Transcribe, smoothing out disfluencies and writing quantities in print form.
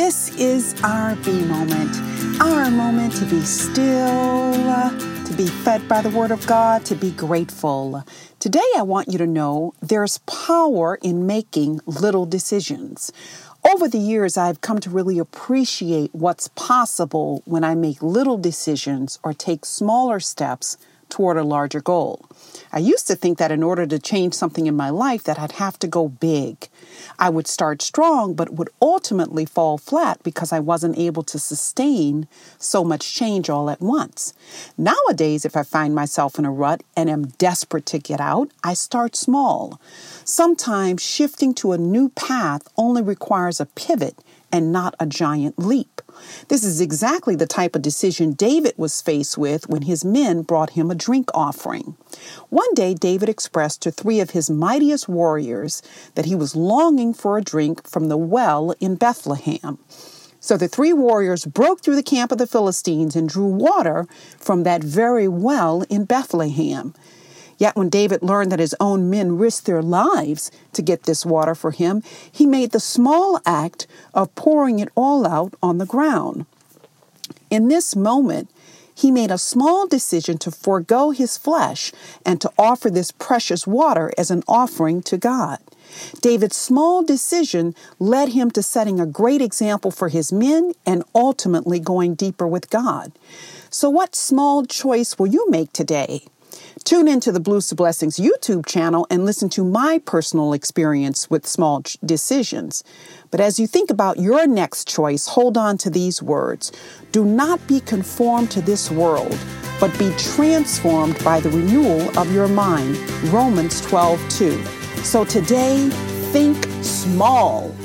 This is our B moment, our moment to be still, to be fed by the Word of God, to be grateful. Today I want you to know there's power in making little decisions. Over the years, I've come to really appreciate what's possible when I make little decisions or take smaller steps toward a larger goal. I used to think that in order to change something in my life that I'd have to go big. I would start strong, but would ultimately fall flat because I wasn't able to sustain so much change all at once. Nowadays, if I find myself in a rut and am desperate to get out, I start small. Sometimes shifting to a new path only requires a pivot and not a giant leap. This is exactly the type of decision David was faced with when his men brought him a drink offering. One day, David expressed to 3 of his mightiest warriors that he was longing for a drink from the well in Bethlehem. So the 3 warriors broke through the camp of the Philistines and drew water from that very well in Bethlehem. Yet when David learned that his own men risked their lives to get this water for him, he made the small act of pouring it all out on the ground. In this moment, he made a small decision to forego his flesh and to offer this precious water as an offering to God. David's small decision led him to setting a great example for his men and ultimately going deeper with God. So what small choice will you make today? Tune into the Blues to Blessings YouTube channel and listen to my personal experience with small decisions. But as you think about your next choice, hold on to these words. Do not be conformed to this world, but be transformed by the renewal of your mind. Romans 12:2. So today, think small.